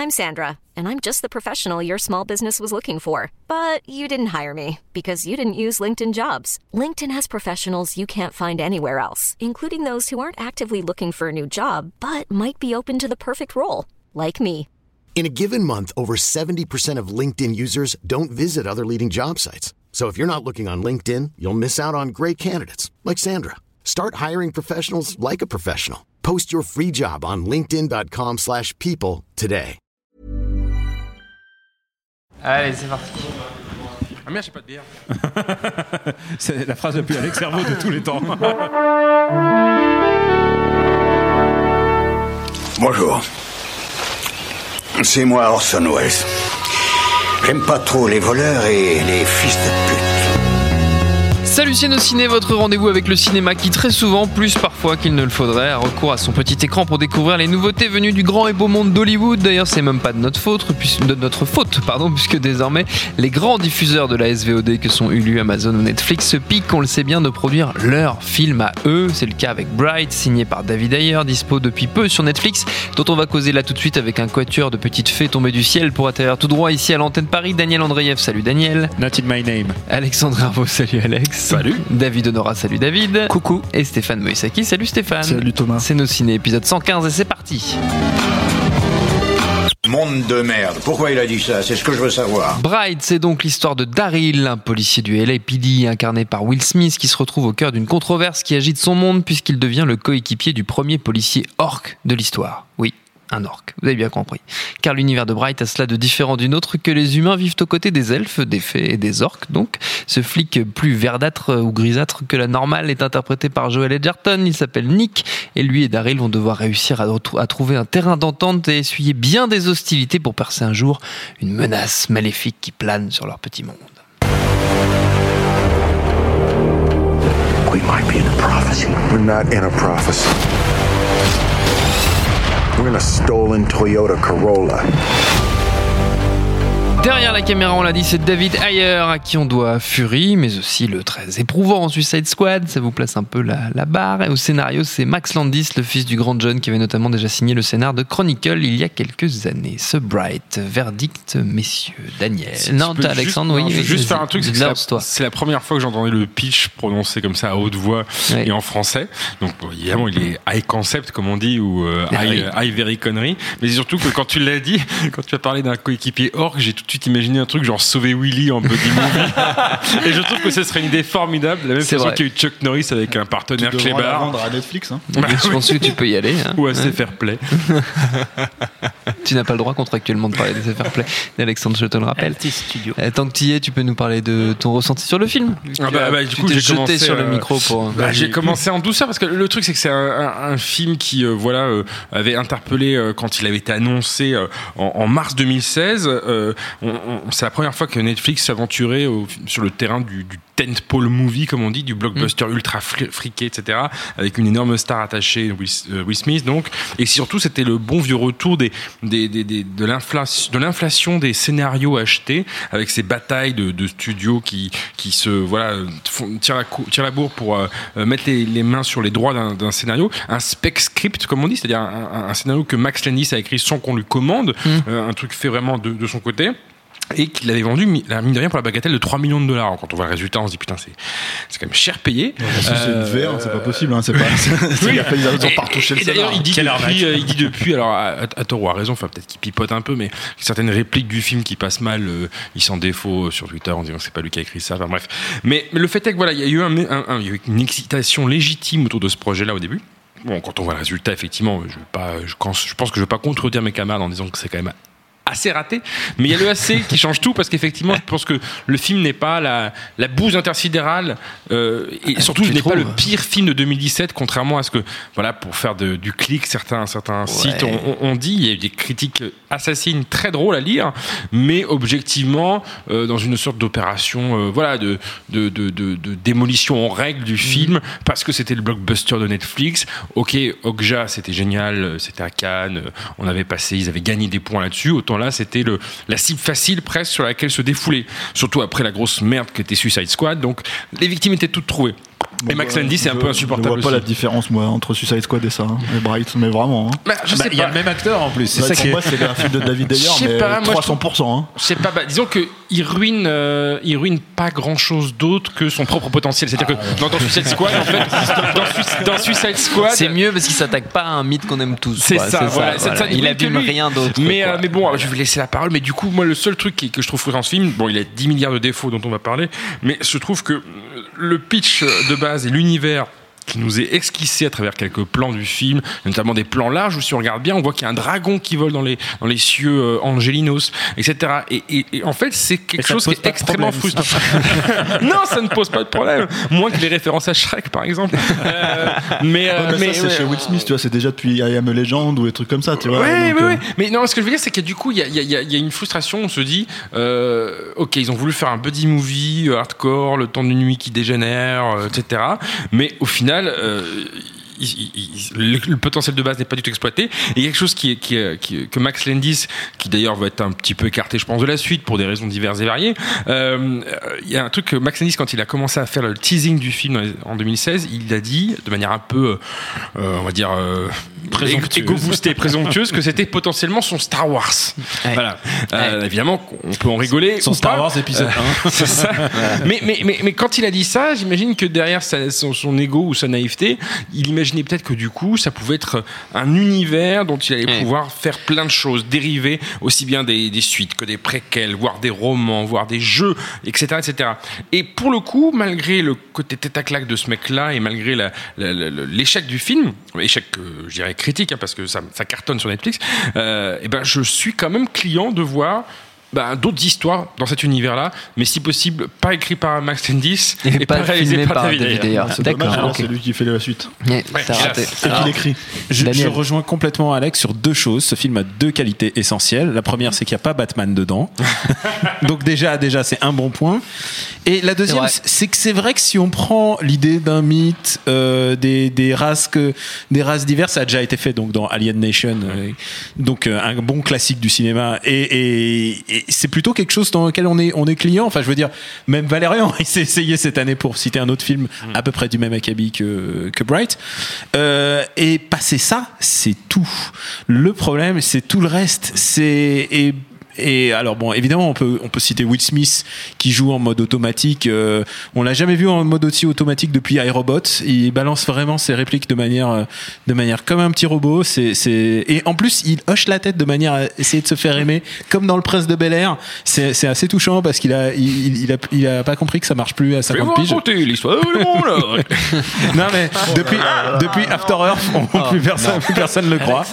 I'm Sandra, and I'm just the professional your small business was looking for. But you didn't hire me because you didn't use LinkedIn Jobs. LinkedIn has professionals you can't find anywhere else, including those who aren't actively looking for a new job, but might be open to the perfect role, like me. In a given month, over 70% of LinkedIn users don't visit other leading job sites. So if you're not looking on LinkedIn, you'll miss out on great candidates like Sandra. Start hiring professionals like a professional. Post your free job on linkedin.com/people today. Allez, c'est parti. Ah merde, j'ai pas de bière. C'est la phrase la plus Alex Servo de tous les temps. Bonjour. C'est moi Orson Welles. J'aime pas trop les voleurs et les fils de pute. Salut Ciné, votre rendez-vous avec le cinéma qui très souvent, plus parfois qu'il ne le faudrait, a recours à son petit écran pour découvrir les nouveautés venues du grand et beau monde d'Hollywood. D'ailleurs, c'est même pas de notre faute, puisque désormais, les grands diffuseurs de la SVOD que sont Hulu, Amazon ou Netflix se piquent, on le sait bien, de produire leurs films à eux. C'est le cas avec Bright, signé par David Ayer, dispo depuis peu sur Netflix, dont on va causer là tout de suite avec un quatuor de petites fées tombées du ciel pour atterrir tout droit ici à l'antenne Paris. Daniel Andreev, salut Daniel. Not in my name. Alexandre Arvo, salut Alex. Salut. David Honora, salut David. Coucou. Et Stéphane Moïsaki, salut Stéphane. Salut Thomas. C'est nos ciné, épisode 115 et c'est parti. Monde de merde. Pourquoi il a dit ça? C'est ce que je veux savoir. Bright, c'est donc l'histoire de Daryl, un policier du LAPD incarné par Will Smith qui se retrouve au cœur d'une controverse qui agite son monde puisqu'il devient le coéquipier du premier policier orc de l'histoire. Oui. Un orc, vous avez bien compris. Car l'univers de Bright a cela de différent d'une autre que les humains vivent aux côtés des elfes, des fées et des orcs. Donc, ce flic plus verdâtre ou grisâtre que la normale est interprété par Joel Edgerton. Il s'appelle Nick et lui et Daryl vont devoir réussir à trouver un terrain d'entente et essuyer bien des hostilités pour percer un jour une menace maléfique qui plane sur leur petit monde. We might be in a prophecy. We're not in a prophecy. We're in a stolen Toyota Corolla. Derrière la caméra, on l'a dit, c'est David Ayer à qui on doit Fury, mais aussi le très éprouvant Suicide Squad, ça vous place un peu la barre. Et au scénario, c'est Max Landis, le fils du grand John, qui avait notamment déjà signé le scénar de Chronicle il y a quelques années. Ce Bright, verdict, messieurs. Daniel. Non, t'as Alexandre, oui. Je veux juste faire un truc, c'est la première fois que j'entendais le pitch prononcé comme ça à haute voix et en français. Donc évidemment, il est high concept, comme on dit, ou high very connery. Mais surtout que quand tu l'as dit, quand tu as parlé d'un coéquipier orc, j'ai tout de suite imaginé un truc genre sauver Willy en buddy movie. Et je trouve que ce serait une idée formidable, de la même façon qu'il y a eu Chuck Norris avec un partenaire clébard. Tu devrais la vendre à Netflix. Hein. Je pense que tu peux y aller. Ou à Fair Play. Tu n'as pas le droit contractuellement de parler de Fair Play. Alexandre, je te le rappelle. Studio. Tant que tu y es, tu peux nous parler de ton ressenti sur le film. Du coup, j'ai jeté commencé sur le micro pour. J'ai commencé en douceur parce que le truc, c'est que c'est un film qui avait interpellé quand il avait été annoncé en mars 2016. C'est la première fois que Netflix s'aventurait sur le terrain du tentpole movie, comme on dit, du blockbuster ultra friqué, etc., avec une énorme star attachée, Will Smith, donc. Et surtout, c'était le bon vieux retour de l'inflation des scénarios achetés, avec ces batailles de studios qui se tirent la bourre pour mettre les mains sur les droits d'un scénario, un spec script, comme on dit, c'est-à-dire un scénario que Max Landis a écrit sans qu'on lui commande, un truc fait vraiment de son côté. Et qu'il avait vendu, mine de rien, pour la bagatelle de $3 millions. Quand on voit le résultat, on se dit putain, c'est quand même cher payé. C'est une VR, c'est pas possible. Hein, c'est pas. Oui. Ils ont pas retouché le d'ailleurs, il dit depuis, alors à tort ou à raison, enfin peut-être qu'il pipote un peu, mais certaines répliques du film qui passent mal, il s'en défaut sur Twitter en disant que c'est pas lui qui a écrit ça. Enfin bref. Mais le fait est que voilà, il y a eu une excitation légitime autour de ce projet-là au début. Bon, quand on voit le résultat, effectivement, je pense que je vais pas contredire mes camarades en disant que c'est quand même assez raté, mais il y a le assez qui change tout parce qu'effectivement je pense que le film n'est pas la bouse intersidérale et surtout n'est pas le pire film de 2017, contrairement à ce que pour faire du clic certains sites ont dit. Il y a eu des critiques assassines très drôles à lire, mais objectivement dans une sorte d'opération de démolition en règle du film parce que c'était le blockbuster de Netflix. Ok, Okja c'était génial, c'était à Cannes, ils avaient gagné des points là-dessus. Autant là c'était la cible facile presque sur laquelle se défouler, surtout après la grosse merde qu'était Suicide Squad. Donc les victimes étaient toutes trouvées. Et Max Landis c'est un peu insupportable. Je vois pas aussi. la différence moi entre Suicide Squad et ça, et Bright, mais vraiment. Je sais Il y a pas. le même acteur en plus. C'est Bah, ça pour qui est. moi, c'est un film de David Ayer, Je sais mais pas, moi, 300%. Hein. Je sais pas, disons qu'il ruine pas grand chose d'autre que son propre potentiel. C'est-à-dire que dans Suicide Squad, en fait, dans Suicide Squad. C'est mieux parce qu'il s'attaque pas à un mythe qu'on aime tous. C'est quoi. ça, voilà. Ça Il brille abîme que lui. rien d'autre. Mais quoi. bon, je vais laisser la parole. Mais du coup, moi, le seul truc que je trouve frustrant dans ce film, bon, il a 10 milliards de défauts dont on va parler, mais je trouve que le pitch de base et l'univers qui nous est esquissé à travers quelques plans du film, notamment des plans larges où si on regarde bien, on voit qu'il y a un dragon qui vole dans les cieux angelinos, etc. Et en fait, c'est quelque chose qui est extrêmement frustrant. Non, ça ne pose pas de problème. Moins que les références à Shrek, par exemple. Mais ça, c'est chez Will Smith, tu vois, c'est déjà depuis I Am a Legend ou des trucs comme ça, tu vois. Ouais. Mais non, ce que je veux dire, c'est que du coup, il y a une frustration. On se dit, ok, ils ont voulu faire un buddy movie hardcore, le temps d'une nuit qui dégénère, etc. Mais au final, le potentiel de base n'est pas du tout exploité. Et il y a quelque chose que Max Landis, qui d'ailleurs va être un petit peu écarté, je pense, de la suite pour des raisons diverses et variées. Il y a un truc que Max Landis, quand il a commencé à faire le teasing du film en 2016, il a dit de manière un peu, on va dire, égo-boostée, présomptueuse, que c'était potentiellement son Star Wars. Ouais. Voilà. Évidemment, on peut en rigoler. Son ou Star pas. Wars épisode 1. C'est ça. Mais quand il a dit ça, j'imagine que derrière son ego ou sa naïveté, il imaginait peut-être que du coup, ça pouvait être un univers dont il allait pouvoir faire plein de choses, dériver aussi bien des suites que des préquels, voire des romans, voire des jeux, etc., etc. Et pour le coup, malgré le côté tête à claque de ce mec-là et malgré l'échec du film, échec je dirais critique, hein, parce que ça cartonne sur Netflix, et ben je suis quand même client de voir d'autres histoires dans cet univers-là, mais si possible, pas écrit par Max Landis Et pas réalisé filmé par David David Ayer. Ayer. C'est dommage, D'accord. alors, ok. c'est lui qui fait la suite. Ouais, t'as raté. C'est qui l'écrit. Je Daniel. rejoins complètement Alex sur deux choses. Ce film a deux qualités essentielles. La première, c'est qu'il n'y a pas Batman dedans. Donc déjà, c'est un bon point. Et la deuxième, c'est que c'est vrai que si on prend l'idée d'un mythe, des races diverses, ça a déjà été fait donc dans Alien Nation, donc un bon classique du cinéma. Et c'est plutôt quelque chose dans lequel on est client. Enfin, je veux dire, même Valérian, il s'est essayé cette année pour citer un autre film à peu près du même acabit que Bright. Et passer ça, c'est tout. Le problème, c'est tout le reste. Et alors bon, évidemment, on peut citer Will Smith qui joue en mode automatique. On l'a jamais vu en mode aussi automatique depuis iRobot. Il balance vraiment ses répliques de manière comme un petit robot. Et en plus, il hoche la tête de manière à essayer de se faire aimer, comme dans Le Prince de Bel-Air. C'est assez touchant parce qu'il a pas compris que ça marche plus à 50 piges. Raconter l'histoire du monde, là. Non mais depuis After Earth, plus personne le croit.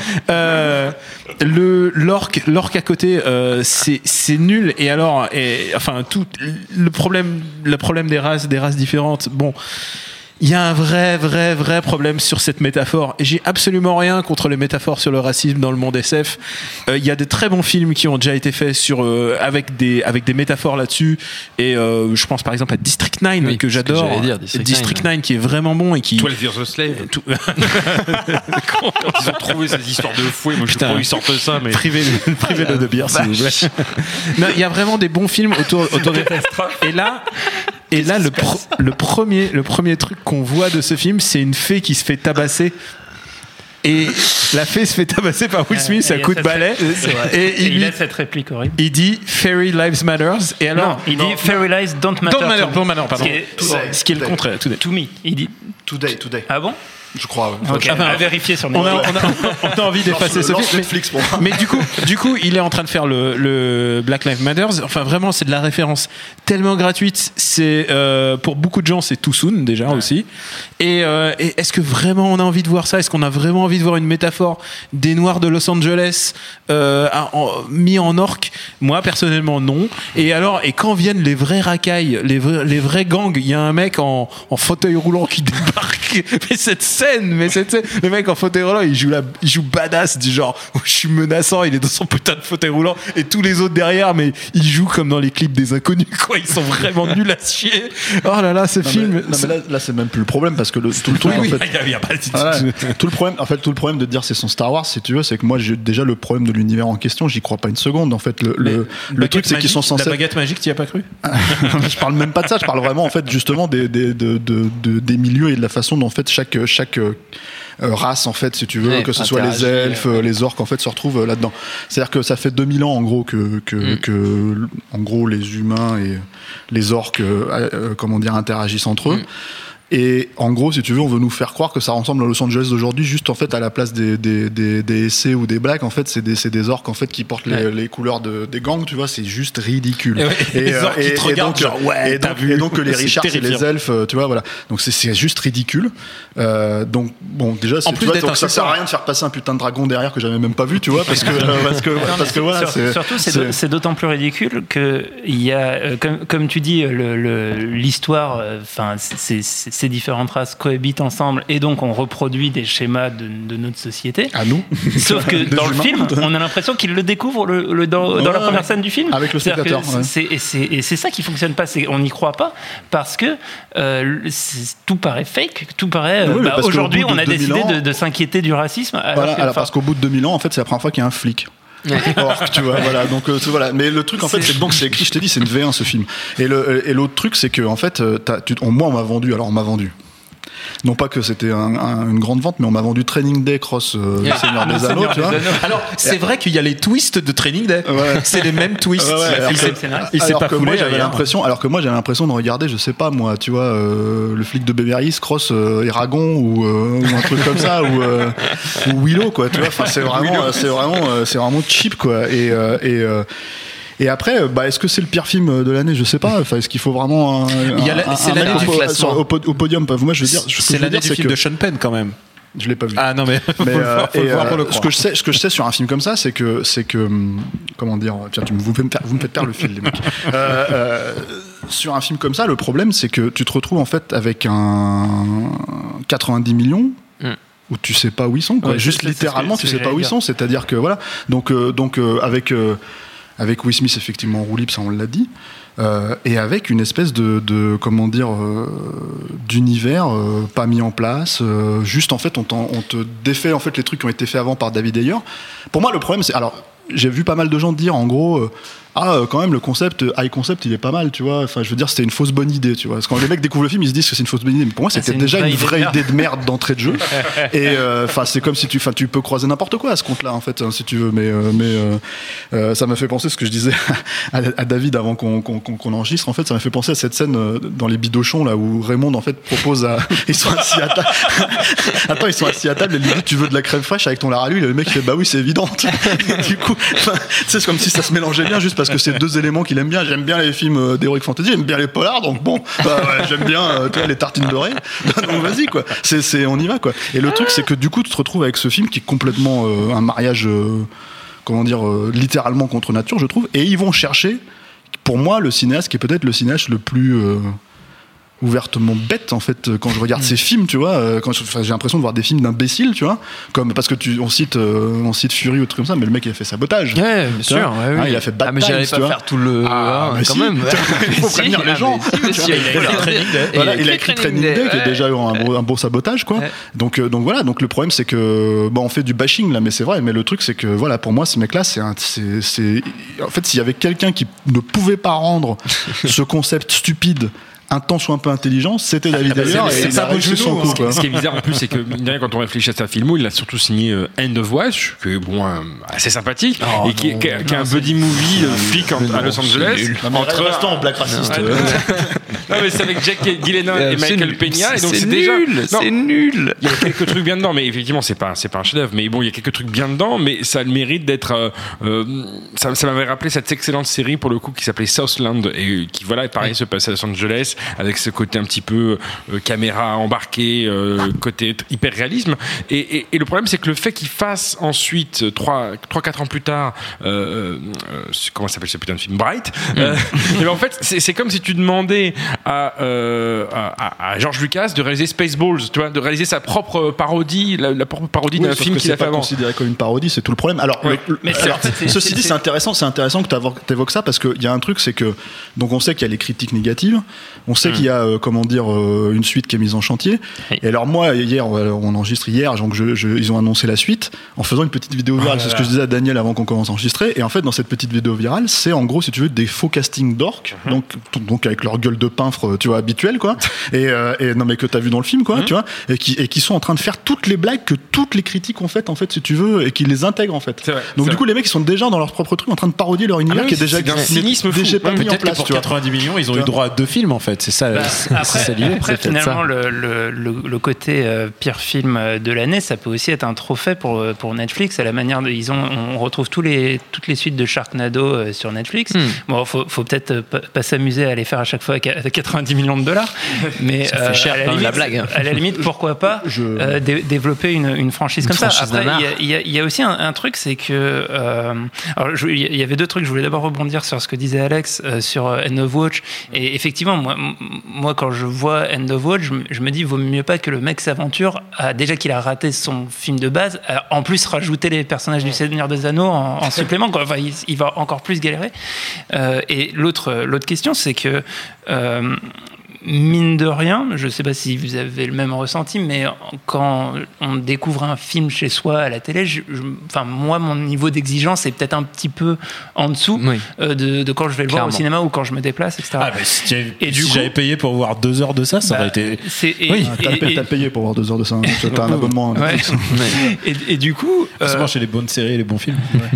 L'orque à côté, c'est nul. Et alors, enfin, tout le problème des races différentes. Bon, il y a un vrai problème sur cette métaphore. Et j'ai absolument rien contre les métaphores sur le racisme dans le monde SF. Il y a de très bons films qui ont déjà été faits avec des métaphores là-dessus. Et je pense par exemple à District 9 que j'adore. District 9 qui est vraiment bon et qui. 12 Years a Slave. Quand ils ont trouvé ces histoires de fouet, moi je crois qu'ils sortent ça, mais. Privé de bière, s'il vous plaît. Non, il y a vraiment des bons films autour de. Et là, le premier truc qu'on voit de ce film, c'est une fée qui se fait tabasser. Et la fée se fait tabasser par Will Smith à coup de balai. Et il a cette réplique horrible. Il dit Fairy Lives Matters. Et alors, non, il dit Fairy Lives don't matter. Don't matter, pardon. Ce qui est le contraire. To me. Il dit Today. Ah bon? Je crois. Ok, à vérifier sur Netflix. On a envie d'effacer ce film. Netflix pour moi. Mais du coup, il est en train de faire le Black Lives Matter. Enfin, vraiment, c'est de la référence tellement gratuite. C'est pour beaucoup de gens, c'est too soon déjà aussi. Et est-ce que vraiment on a envie de voir ça? Est-ce qu'on a vraiment envie de voir une métaphore des Noirs de Los Angeles mis en orque? Moi, personnellement, non. Et quand viennent les vrais racailles, les vrais gangs, il y a un mec en fauteuil roulant qui débarque. Mais cette scène, le mec en fauteuil roulant, il joue badass du genre, je suis menaçant, il est dans son putain de fauteuil roulant et tous les autres derrière, mais il joue comme dans les clips des Inconnus, quoi. Ils sont vraiment nuls à chier. Oh là là, ce film. Mais là, c'est même plus le problème parce que tout le truc, en fait. Il y a pas tout le problème de dire c'est son Star Wars, si tu veux, c'est que moi j'ai déjà le problème de l'univers en question, j'y crois pas une seconde. En fait, le truc, c'est qu'ils sont censés. La baguette magique, t'y as pas cru? Je parle même pas de ça, je parle vraiment en fait justement des milieux et de la façon dont en fait chaque race, en fait, si tu veux, que ce soit les elfes, les orques, en fait, se retrouvent là-dedans. C'est-à-dire que ça fait 2000 ans, en gros, que en gros, les humains et les orques, interagissent entre eux. Et en gros, si tu veux, on veut nous faire croire que ça ressemble à Los Angeles d'aujourd'hui, juste en fait à la place des SC ou des blacks, en fait, c'est des orques en fait qui portent les couleurs des gangs, tu vois, c'est juste ridicule. Les orques qui te regardent, genre et donc que les Richards et les elfes, tu vois, voilà. Donc c'est juste ridicule. Donc bon, déjà, en plus tu vois, donc ça sert à rien de faire passer un putain de dragon derrière que j'avais même pas vu, tu vois, parce que voilà. Surtout, c'est d'autant plus ridicule que il y a, comme tu dis, l'histoire, enfin, ces différentes races cohabitent ensemble et donc on reproduit des schémas de notre société. À nous. Sauf que dans le film, on a l'impression qu'ils le découvrent dans la première scène du film. Avec le spectateur. Et c'est ça qui fonctionne pas. On n'y croit pas parce que tout paraît fake. Tout paraît. Aujourd'hui, on a décidé de s'inquiéter du racisme. Alors parce qu'au bout de 2000 ans, en fait, c'est la première fois qu'il y a un flic. Tu vois, voilà. Donc voilà. Mais le truc en fait, c'est que donc c'est écrit. Je t'ai dit, c'est une V1 ce film. Et l'autre truc, c'est que en fait, moi on m'a vendu. Alors on m'a vendu. Non pas que c'était une grande vente, mais on m'a vendu Training Day Cross Seigneur des Anneaux, tu vois. Alors c'est vrai qu'il y a les twists de Training Day. C'est les mêmes twists. Il s'est pas foulé. Alors que moi j'avais l'impression de regarder, je sais pas moi, tu vois, le flic de Beverly Hills Cross Eragon ou un truc comme ça ou Willow, quoi. Tu vois. Enfin c'est vraiment cheap, quoi. Et après, est-ce que c'est le pire film de l'année? Je sais pas. Enfin, est-ce qu'il faut vraiment c'est l'année du classement au podium? Moi, je veux dire, c'est l'année du film de Sean Penn quand même. Je l'ai pas vu. Ah non mais faut le voir pour le croire. Ce que je sais sur un film comme ça, c'est que comment dire, tiens, vous me faites perdre le fil, les mecs. Sur un film comme ça, le problème, c'est que tu te retrouves en fait avec un 90 millions. Où tu sais pas où ils sont, quoi. Juste littéralement, tu sais pas où ils sont. C'est-à-dire que voilà. Donc avec Will Smith, effectivement, en roue libre, ça on l'a dit, et avec une espèce de comment dire, d'univers pas mis en place. Juste en fait, on te défait en fait les trucs qui ont été faits avant par David Ayer. Pour moi, le problème, c'est alors j'ai vu pas mal de gens dire en gros. Quand même, le concept, high concept, il est pas mal, tu vois. Enfin, je veux dire, c'était une fausse bonne idée, tu vois. Parce que quand les mecs découvrent le film, ils se disent que c'est une fausse bonne idée. Mais pour moi, c'était déjà une vraie idée de merde d'entrée de jeu. Et enfin, c'est comme si tu peux croiser n'importe quoi à ce compte-là, en fait, si tu veux. Mais ça m'a fait penser ce que je disais à David avant qu'on enregistre. En fait, ça m'a fait penser à cette scène dans les Bidochons là où Raymond en fait propose à ils sont assis à table. Attends, ils sont assis à table et lui dit tu veux de la crème fraîche avec ton lard à l'huile. Et le mec il fait bah oui, c'est évident. Du coup, c'est comme si ça se mélangeait bien juste parce que c'est deux éléments qu'il aime bien. J'aime bien les films d'heroic fantasy, j'aime bien les polars, donc bon, j'aime bien les tartines dorées. Donc vas-y, quoi. On y va, quoi. Et le truc, c'est que du coup, tu te retrouves avec ce film qui est complètement un mariage, comment dire, littéralement contre nature, je trouve. Et ils vont chercher, pour moi, le cinéaste qui est peut-être le cinéaste le plus ouvertement bête en fait quand je regarde ces films, tu vois, j'ai l'impression de voir des films d'imbéciles, tu vois, comme parce que on cite Fury ou truc comme ça, mais le mec il a fait Sabotage, bien sûr, oui. Il a fait Bad Times, mais j'allais pas faire tout le quand même. Il faut prévenir les gens. Il a écrit Training Day qui est déjà un beau sabotage, quoi. Donc voilà, donc le problème c'est que on fait du bashing là, mais c'est vrai, mais le truc c'est que voilà, pour moi ce mec là c'est en fait s'il y avait quelqu'un qui ne pouvait pas rendre ce concept stupide un temps soit un peu intelligent, c'était David Ayer et il a réussi son coup. Ce qui est bizarre en plus, c'est que quand on réfléchit à sa filmo, il a surtout signé End of Watch, qui est assez sympathique, et qui est un buddy movie flic à Los Angeles. Restons en black raciste. Non mais c'est avec Jack Gyllenhaal et Michael Peña, et donc c'est déjà c'est nul. Il y a quelques trucs bien dedans, mais effectivement c'est pas un chef-d'œuvre, mais bon il y a quelques trucs bien dedans, mais ça a le mérite d'être. Ça m'avait rappelé cette excellente série pour le coup qui s'appelait Southland et qui pareil se passe à Los Angeles. avec ce côté un petit peu caméra embarquée, côté hyper réalisme. Et le problème, c'est que le fait qu'il fasse ensuite 3-4 ans plus tard, comment s'appelle ce putain de film, Bright, et en fait, c'est comme si tu demandais à George Lucas de réaliser Spaceballs, tu vois, de réaliser sa propre parodie, la propre parodie d'un film qu'il a fait avant. C'est considéré comme une parodie, c'est tout le problème. Alors, ceci dit, c'est intéressant que tu évoques ça, parce qu'il y a un truc, c'est que donc on sait qu'il y a les critiques négatives, on sait qu'il y a une suite qui est mise en chantier. Et alors moi, hier, on enregistre hier, donc ils ont annoncé la suite en faisant une petite vidéo virale. C'est ce que je disais à Daniel avant qu'on commence à enregistrer. Et en fait, dans cette petite vidéo virale, c'est en gros, si tu veux, des faux castings d'orques, donc avec leur gueule de peintre, tu vois, habituelle, quoi. Et non, mais que t'as vu dans le film, quoi, tu vois, et qui sont en train de faire toutes les blagues que toutes les critiques ont faites, en fait, si tu veux, et qui les intègrent, en fait. Donc du coup, les mecs, ils sont déjà dans leur propre truc, en train de parodier leur univers qui est déjà un cynisme fou. Pas mis en place. Pour 90 millions, ils ont eu droit à 2 films, en fait. C'est ça. Après, finalement, le côté pire film de l'année, ça peut aussi être un trophée pour Netflix, à la manière de, on retrouve toutes les suites de Sharknado sur Netflix. Bon, faut peut-être pas s'amuser à les faire à chaque fois avec 90 millions de dollars, mais ça fait cher, la blague. À la limite, pourquoi pas développer une franchise comme ça. Après, il y a aussi un truc, c'est que il y avait 2 trucs. Je voulais d'abord rebondir sur ce que disait Alex sur End of Watch. Et effectivement, moi, quand je vois End of Watch, je me dis, vaut mieux pas que le mec s'aventure, déjà qu'il a raté son film de base, en plus rajouter les personnages du Seigneur des Anneaux en supplément, quoi. Enfin, il va encore plus galérer. Et l'autre question, c'est que mine de rien, je ne sais pas si vous avez le même ressenti, mais quand on découvre un film chez soi à la télé, moi, mon niveau d'exigence est peut-être un petit peu en dessous de quand je vais le voir au cinéma ou quand je me déplace, etc. Si j'avais payé pour voir 2 heures de ça, ça aurait été... T'as payé pour voir 2 heures de ça. T'as un abonnement. Et du coup... Forcément, chez les bonnes séries et les bons films.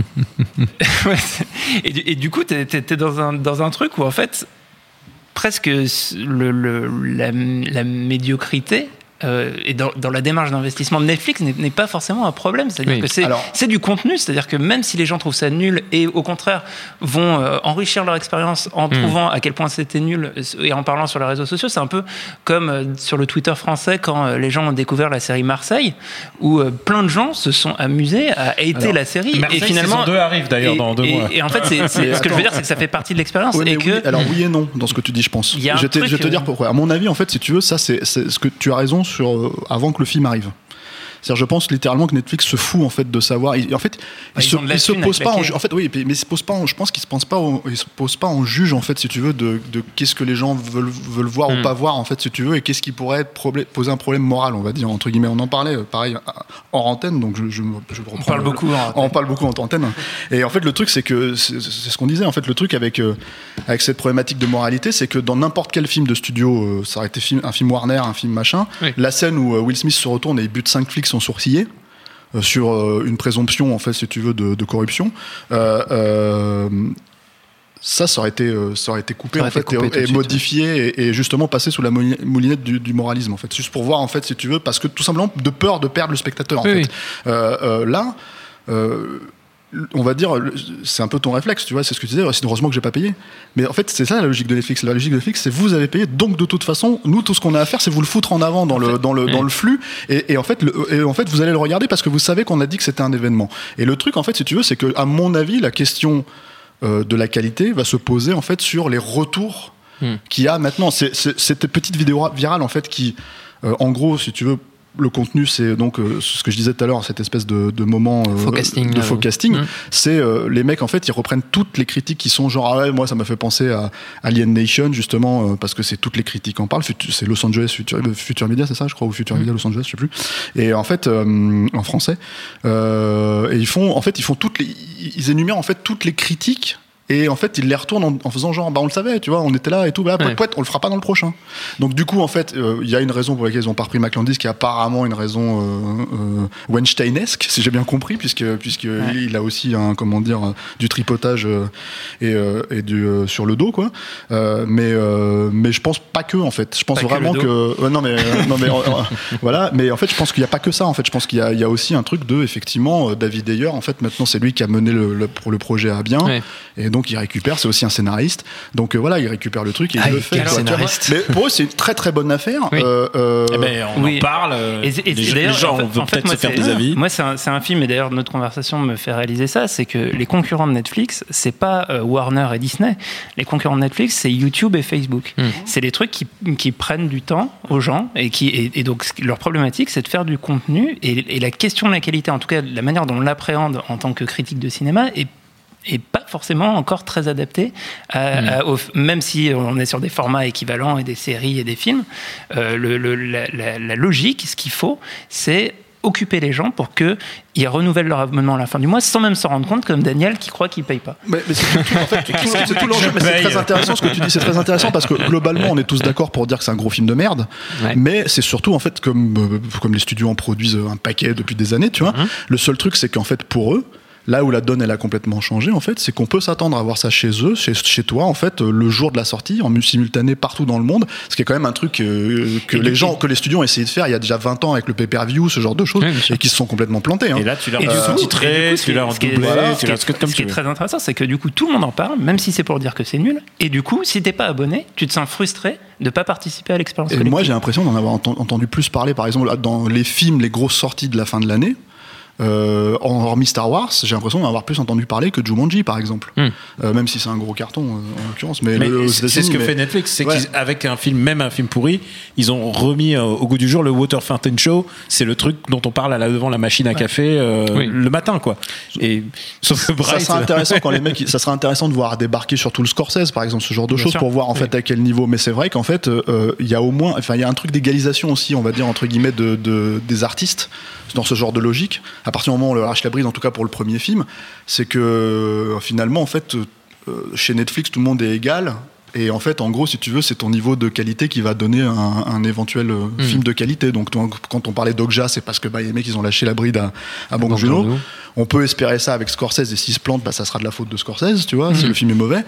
Et du coup, t'es dans un truc où, en fait, presque la médiocrité et dans la démarche d'investissement de Netflix n'est pas forcément un problème. C'est-à-dire que c'est du contenu, c'est-à-dire que même si les gens trouvent ça nul et au contraire vont enrichir leur expérience en prouvant à quel point c'était nul et en parlant sur les réseaux sociaux, c'est un peu comme sur le Twitter français quand les gens ont découvert la série Marseille, où plein de gens se sont amusés à hater la série. Marseille, et finalement, saison 2 arrive d'ailleurs dans 2 mois. Et en fait, ce que je veux dire, c'est que ça fait partie de l'expérience. Alors oui et non, dans ce que tu dis, je pense. Je vais te dire pourquoi. À mon avis, en fait, si tu veux, ça, c'est ce que tu as raison avant que le film arrive. C'est-à-dire, je pense littéralement que Netflix se fout en fait de savoir. Il se pose pas. Mais se pose pas. Je pense qu'il se pose pas en juge en fait, si tu veux, de qu'est-ce que les gens veulent voir ou pas voir en fait, si tu veux, et qu'est-ce qui pourrait poser un problème moral, on va dire entre guillemets. On en parlait, pareil, hors antenne, donc je reprends. On parle beaucoup. On parle beaucoup en antenne. Et en fait, le truc, c'est que c'est ce qu'on disait. En fait, le truc avec cette problématique de moralité, c'est que dans n'importe quel film de studio, ça aurait été un film Warner, un film machin, la scène où Will Smith se retourne et il bute 5 flics sourcillés sur une présomption en fait, si tu veux, de corruption, ça aurait été coupé en fait et modifié et justement passé sous la moulinette du moralisme en fait, juste pour voir en fait, si tu veux, parce que tout simplement de peur de perdre le spectateur en fait. Là on va dire, c'est un peu ton réflexe, tu vois, c'est ce que tu disais, c'est heureusement que j'ai pas payé. Mais en fait, c'est ça la logique de Netflix. La logique de Netflix, c'est vous avez payé, donc de toute façon, nous, tout ce qu'on a à faire, c'est vous le foutre en avant dans le flux. Et en fait, vous allez le regarder parce que vous savez qu'on a dit que c'était un événement. Et le truc, en fait, si tu veux, c'est que, à mon avis, la question de la qualité va se poser, en fait, sur les retours qu'il y a maintenant. C'est cette petite vidéo virale, en fait, qui, en gros, si tu veux, le contenu, c'est donc ce que je disais tout à l'heure, cette espèce de moment de faux casting. C'est les mecs, en fait, ils reprennent toutes les critiques qui sont genre, ah ouais, moi ça m'a fait penser à Alien Nation, justement, parce que c'est toutes les critiques en parlent. C'est Los Angeles Future Media, c'est ça, je crois, ou Future Media Los Angeles, je sais plus. Et en fait, en français, et ils énumèrent en fait toutes les critiques. Et en fait, ils les retournent en faisant genre, on le savait, tu vois, on était là et tout, on le fera pas dans le prochain. Donc du coup, en fait, il y a une raison pour laquelle ils ont pas repris McLandis, qui est apparemment une raison Weinsteinesque, si j'ai bien compris, puisque il a aussi du tripotage sur le dos, quoi. Mais je pense pas que, en fait, je pense pas vraiment que voilà. Mais en fait, je pense qu'il y a pas que ça. En fait, je pense qu'il y a aussi un truc de, effectivement, David Ayer. En fait, maintenant, c'est lui qui a mené le projet à bien. Et donc il récupère, c'est aussi un scénariste, donc voilà, il récupère le truc et il le fait. Quel scénariste. Mais pour eux, c'est une très très bonne affaire. Oui. On en parle. Les gens vont peut-être se faire des avis. Moi, c'est un film, et d'ailleurs notre conversation me fait réaliser ça, c'est que les concurrents de Netflix, c'est pas Warner et Disney. Les concurrents de Netflix, c'est YouTube et Facebook. C'est des trucs qui prennent du temps aux gens et donc leur problématique, c'est de faire du contenu et la question de la qualité, en tout cas la manière dont on l'appréhende en tant que critique de cinéma est pas forcément encore très adapté, même si on est sur des formats équivalents et des séries et des films. La logique, ce qu'il faut, c'est occuper les gens pour qu'ils renouvellent leur abonnement à la fin du mois sans même se rendre compte, comme Daniel qui croit qu'ils ne payent pas. Mais c'est tout l'enjeu, mais c'est très intéressant ce que tu dis, c'est très intéressant parce que globalement on est tous d'accord pour dire que c'est un gros film de merde, mais c'est surtout en fait comme les studios en produisent un paquet depuis des années, tu vois, le seul truc c'est qu'en fait pour eux, là où la donne elle a complètement changé en fait, c'est qu'on peut s'attendre à voir ça chez eux, chez toi en fait, le jour de la sortie, en simultané partout dans le monde, ce qui est quand même un truc que les studios ont essayé de faire il y a déjà 20 ans avec le pay-per-view, ce genre de choses, et qui se sont complètement plantés. Et là tu l'as sous-titré, tu l'as redoublé, tu l'as comme ce qui est très intéressant, c'est que du coup tout le monde en parle, même si c'est pour dire que c'est nul, et du coup si t'es pas abonné, tu te sens frustré de pas participer à l'expérience collective. Et moi j'ai l'impression d'en avoir entendu plus parler, par exemple dans les films, les grosses sorties de la fin de l'année. Hormis Star Wars, j'ai l'impression d'en avoir plus entendu parler que Jumanji par exemple, même si c'est un gros carton en l'occurrence. Mais c'est ce que fait Netflix, c'est qu'avec un film pourri, ils ont remis au goût du jour le Water Fountain Show. C'est le truc dont on parle devant la machine à café le matin, quoi. Et sauf que Bright, ça serait intéressant quand les mecs, ça serait intéressant de voir débarquer surtout le Scorsese par exemple, ce genre de choses pour voir en fait à quel niveau. Mais c'est vrai qu'en fait, il y a au moins, il y a un truc d'égalisation aussi, on va dire entre guillemets des artistes dans ce genre de logique. À partir du moment où on leur lâche la bride, en tout cas pour le premier film, c'est que finalement, en fait, chez Netflix, tout le monde est égal. Et en fait, en gros, si tu veux, c'est ton niveau de qualité qui va donner un éventuel film de qualité. Donc, quand on parlait d'Okja, c'est parce que les mecs, ils ont lâché la bride à Bong Joon-ho. On peut espérer ça avec Scorsese, et s'il se plante, ça sera de la faute de Scorsese, tu vois, si le film est mauvais.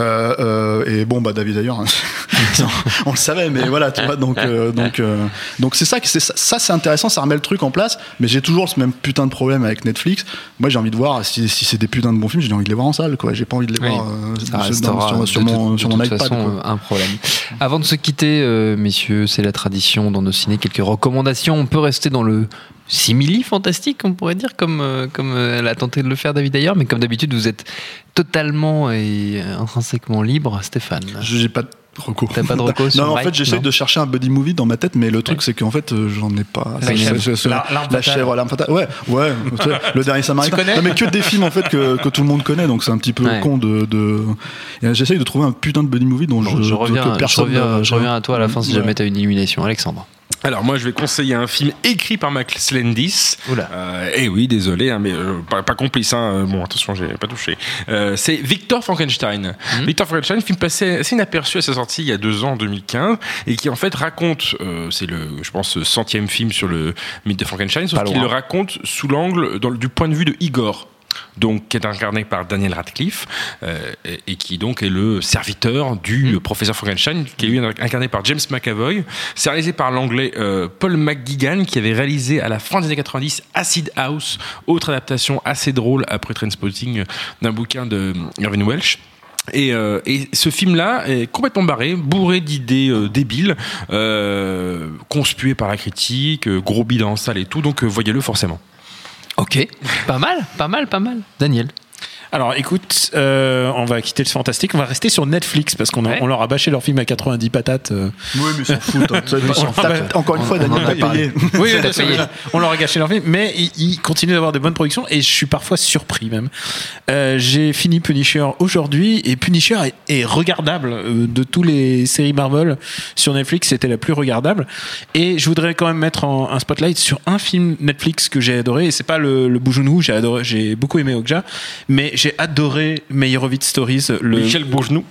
Et bon, David d'ailleurs, on le savait, mais voilà, tu vois, donc c'est ça, c'est intéressant, ça remet le truc en place, mais j'ai toujours ce même putain de problème avec Netflix. Moi, j'ai envie de voir, si c'est des putains de bons films, j'ai envie de les voir en salle, quoi. J'ai pas envie de les voir sur mon iPad. De toute façon, un problème. Avant de se quitter, messieurs, c'est la tradition dans nos ciné, quelques recommandations. On peut rester dans le simili fantastique, on pourrait dire, comme elle a tenté de le faire David d'ailleurs, mais comme d'habitude, vous êtes totalement et intrinsèquement libre, Stéphane. J'ai pas de recours. T'as pas de recours sur Non, en fait, j'essaie de chercher un buddy movie dans ma tête, mais le truc, c'est qu'en fait, j'en ai pas. La chèvre, l'arme fatale. Ouais. Le dernier Samaritain. Non, mais que des films, en fait, que tout le monde connaît, donc c'est un petit peu con de. J'essaye de trouver un putain de buddy movie dont je reviens à toi à la fin si jamais t'as une illumination. Alexandre. Alors moi je vais conseiller un film écrit par Max Landis. Et oui, désolé, mais pas complice. Bon, attention, j'ai pas touché. C'est Victor Frankenstein. Victor Frankenstein, film passé assez inaperçu à sa sortie il y a 2 ans, en 2015, et qui en fait raconte, c'est je pense, 100e film sur le mythe de Frankenstein, sauf qu'il le raconte sous l'angle, du point de vue de Igor. Donc, qui est incarné par Daniel Radcliffe et qui donc est le serviteur du professeur Frankenstein, qui est lui incarné par James McAvoy. C'est réalisé par l'anglais Paul McGuigan, qui avait réalisé à la fin des années 90 Acid House, autre adaptation assez drôle après Trainspotting d'un bouquin de Irving Welsh. Et ce film-là est complètement barré, bourré d'idées débiles, conspué par la critique, gros bilan en salle et tout, donc voyez-le forcément. Ok, pas mal. Daniel. Alors écoute, on va quitter le fantastique, on va rester sur Netflix parce qu'on leur a bâché leur film à 90 patates. Oui, mais ils s'en foutent. Encore une fois, Daniel t'a payé. Oui, on leur a gâché leur film, mais ils continuent d'avoir de bonnes productions et je suis parfois surpris même. J'ai fini Punisher aujourd'hui et Punisher est regardable. De tous les séries Marvel sur Netflix, c'était la plus regardable. Et je voudrais quand même mettre un spotlight sur un film Netflix que j'ai adoré, et c'est pas le Boujounou, j'ai beaucoup aimé Okja, mais j'ai adoré Meyerowitz Stories. Michel Boujnou.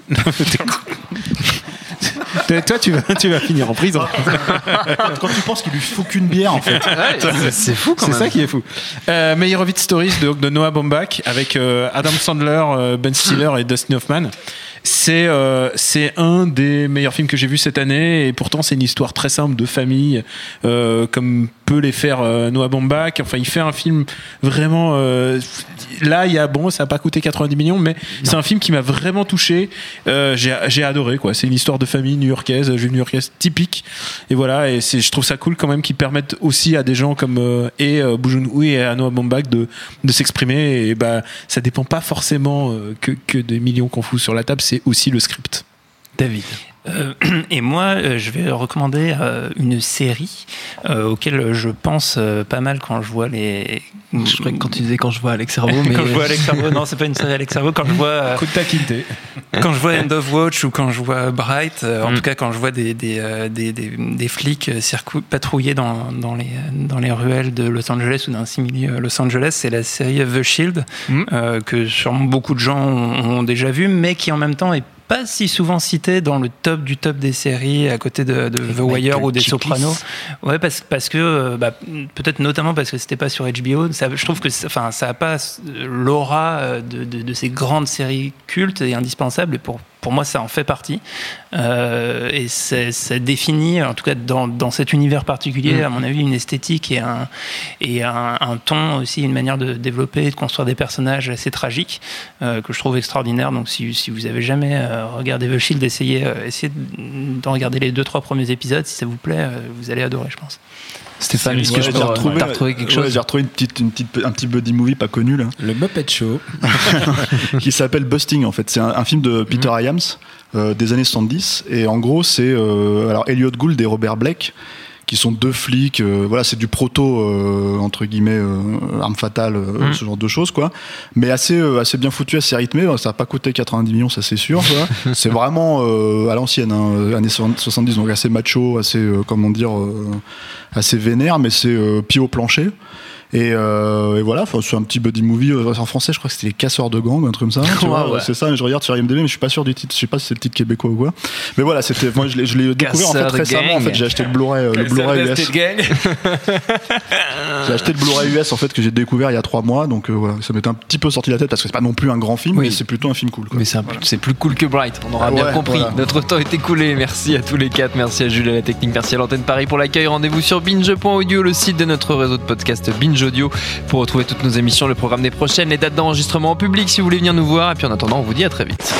Toi, tu vas finir en prison. Quand tu penses qu'il lui faut qu'une bière, en fait. C'est fou quand même. C'est ça qui est fou. Meyerowitz Stories de Noah Baumbach avec Adam Sandler, Ben Stiller et Dustin Hoffman. C'est un des meilleurs films que j'ai vu cette année, et pourtant c'est une histoire très simple de famille, comme peut les faire Noah Baumbach. Enfin, il fait un film vraiment. Là, ça n'a pas coûté 90 millions, mais c'est un film qui m'a vraiment touché. J'ai adoré, quoi. C'est une histoire de famille new-yorkaise, typique. Et voilà, et je trouve ça cool quand même qu'ils permettent aussi à des gens comme Bong Joon-ho et à Noah Baumbach de s'exprimer. Et ça dépend pas forcément que des millions qu'on fout sur la table, c'est aussi le script. David. Et moi, je vais recommander une série auquel je pense pas mal quand je vois les. Je crois que quand tu disais quand je vois Alex Servo, mais quand je vois Alex Servo, non, c'est pas une série Alex Servo. Quand je vois coup de taquinté. Quand je vois End of Watch ou quand je vois Bright, en tout cas quand je vois des flics patrouiller dans les ruelles de Los Angeles ou d'un simili Los Angeles, c'est la série The Shield que sûrement beaucoup de gens ont déjà vu, mais qui en même temps est pas si souvent cité dans le top du top des séries à côté de The Wire ou des Sopranos. Ouais, parce que peut-être notamment parce que c'était pas sur HBO. Je trouve que ça a pas l'aura de ces grandes séries cultes et indispensables. Et pour moi, ça en fait partie. Et ça définit, en tout cas dans cet univers particulier, à mon avis, une esthétique et un ton aussi, une manière de développer et de construire des personnages assez tragiques que je trouve extraordinaire. Donc si vous avez jamais regardé The Shield, essayez d'en regarder les 2-3 premiers épisodes. Si ça vous plaît, vous allez adorer, je pense. Stéphane, est-ce que je peux retrouver quelque chose? J'ai retrouvé un petit buddy movie pas connu là. Le Muppet Show. Qui s'appelle Busting en fait. C'est un film de Peter Hyams des années 70 et en gros c'est alors Elliot Gould et Robert Blake qui sont deux flics, voilà, c'est du proto entre guillemets arme fatale, ce genre de choses quoi, mais assez bien foutu, assez rythmé. Ça n'a pas coûté 90 millions, ça c'est sûr. C'est vraiment à l'ancienne, années 70, donc assez macho, assez assez vénère, mais c'est pied au plancher. Et voilà, c'est un petit buddy movie en français, je crois que c'était Les Casseurs de Gangs, un truc comme ça. Tu vois, ouais. C'est ça, mais je regarde sur IMDb, mais je suis pas sûr du titre, je sais pas si c'est le titre québécois ou quoi. Mais voilà, moi je l'ai découvert en fait récemment. En fait, j'ai acheté le Blu-ray US. J'ai acheté le Blu-ray US en fait que j'ai découvert il y a 3 mois, donc voilà, ça m'était un petit peu sorti de la tête parce que c'est pas non plus un grand film, mais c'est plutôt un film cool. Quoi. Mais c'est plus cool que Bright, on aura bien compris. Voilà. Notre temps est écoulé. Merci à tous les 4, merci à Jules à la technique, merci à l'antenne Paris pour l'accueil. Rendez-vous sur binge.audio, le site de notre réseau de podcast Binge Audio, pour retrouver toutes nos émissions, le programme des prochaines, les dates d'enregistrement en public si vous voulez venir nous voir. Et puis en attendant, on vous dit à très vite.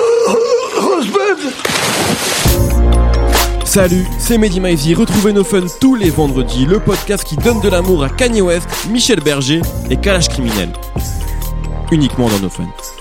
Salut, c'est Mehdi Maizy. Retrouvez nos fun tous les vendredis, le podcast qui donne de l'amour à Kanye West, Michel Berger et Kalash Criminel. Uniquement dans nos fun.